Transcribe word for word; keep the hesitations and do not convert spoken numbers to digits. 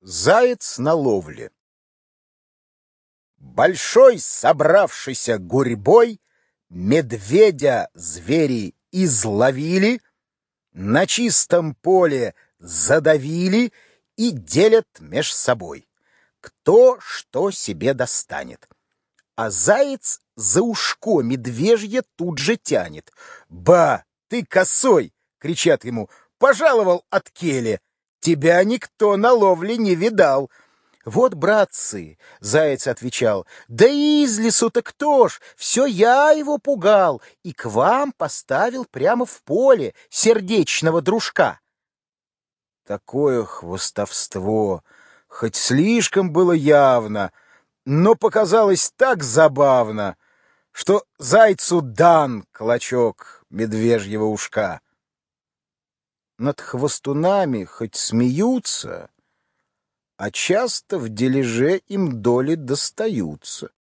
Заяц на ловле. Большой собравшийся гурьбой медведя звери изловили, на чистом поле задавили и делят меж собой, кто что себе достанет. А заяц за ушко медвежье тут же тянет. «Ба, ты косой!» — кричат ему. «Пожаловал от келе! Тебя никто на ловле не видал!» «Вот, братцы, — заяц отвечал, — да из лесу-то кто ж? Все я его пугал и к вам поставил прямо в поле сердечного дружка». Такое хвастовство, хоть слишком было явно, но показалось так забавно, что зайцу дан клочок медвежьего ушка. Над хвастунами хоть смеются, а часто в дележе им доли достаются.